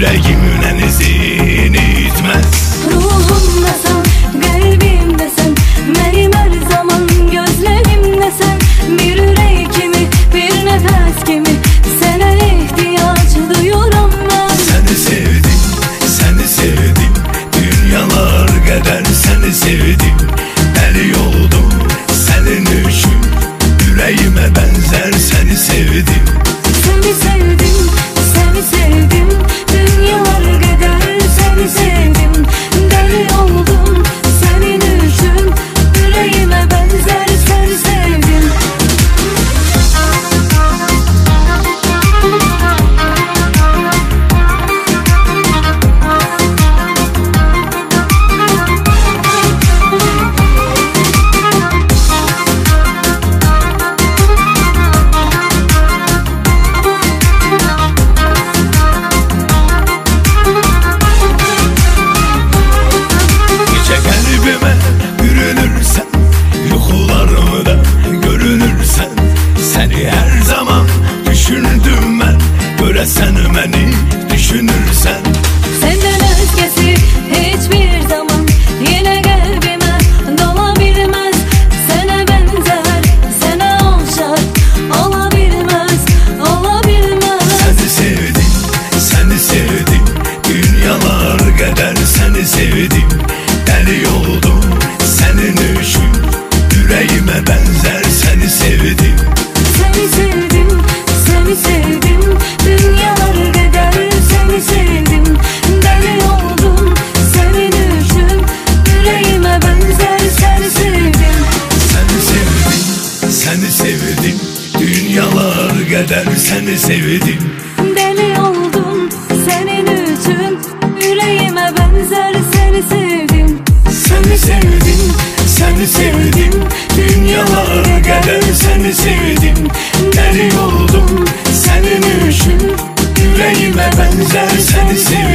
yüreğimin izini itmez. Ruhumda sen, kalbimde sen, benim her zaman gözlerimde sen. Bir yürek kimi, bir nefes kimi, sana ihtiyaç duyuyorum ben. Seni sevdim, seni sevdim, dünyalar kadar seni sevdim. Deli oldum senin için, yüreğime benzer seni sevdim. Seni sevdim, seni sevdim, dünyalar kadar seni sevdim. Deli oldum senin için, yüreğime benzer seni sevdim. Seni her zaman düşündüm ben, göresen beni düşünürsen. Senden özgesi hiçbir zaman yine kalbime dolabilmez. Sana benzer, sana olacak olabilmez, olabilmez. Seni sevdim, seni sevdim, dünyalar kadar seni sevdim. Deli oldum senin için, yüreğime benzer seni sevdim. Seni sevdim, seni sevdim, dünyalar kadar seni sevdim. Deli oldum senin için, yüreğime benzer seni sevdim. Seni sevdim, seni sevdim, dünyalar kadar seni sevdim. Deli oldum senin için, yüreğime benzer seni sevdim. Seni sevdim, seni sevdim, dünyalar kadar seni sevdim. Deli oldum senin için, yüreğime benzer seni sevdim.